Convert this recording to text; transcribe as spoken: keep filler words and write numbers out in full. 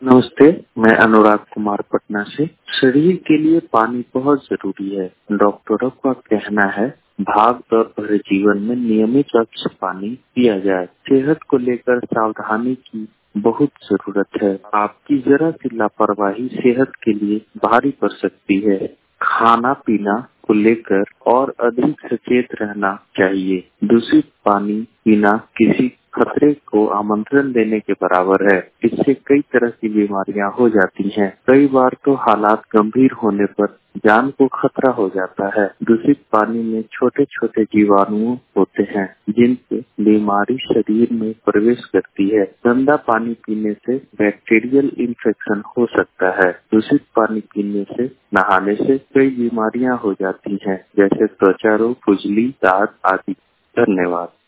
नमस्ते, मैं अनुराग कुमार पटना से। शरीर के लिए पानी बहुत जरूरी है। डॉक्टरों का कहना है भाग दौड़ भरे जीवन में नियमित रूप से पानी पिया जाए। सेहत को लेकर सावधानी की बहुत जरूरत है। आपकी जरा सी लापरवाही सेहत के लिए भारी पड़ सकती है। खाना पीना को लेकर और अधिक सचेत रहना चाहिए। दूषित पानी पीना किसी खतरे को आमंत्रण देने के बराबर है। इससे कई तरह की बीमारियां हो जाती हैं। कई बार तो हालात गंभीर होने पर जान को खतरा हो जाता है। दूषित पानी में छोटे छोटे जीवाणु होते हैं जिनसे बीमारी शरीर में प्रवेश करती है। गंदा पानी पीने से बैक्टीरियल इन्फेक्शन हो सकता है। दूषित पानी पीने से नहाने से कई बीमारियां हो जाती हैं, जैसे त्वचा रोग, खुजली, दाद आदि। धन्यवाद।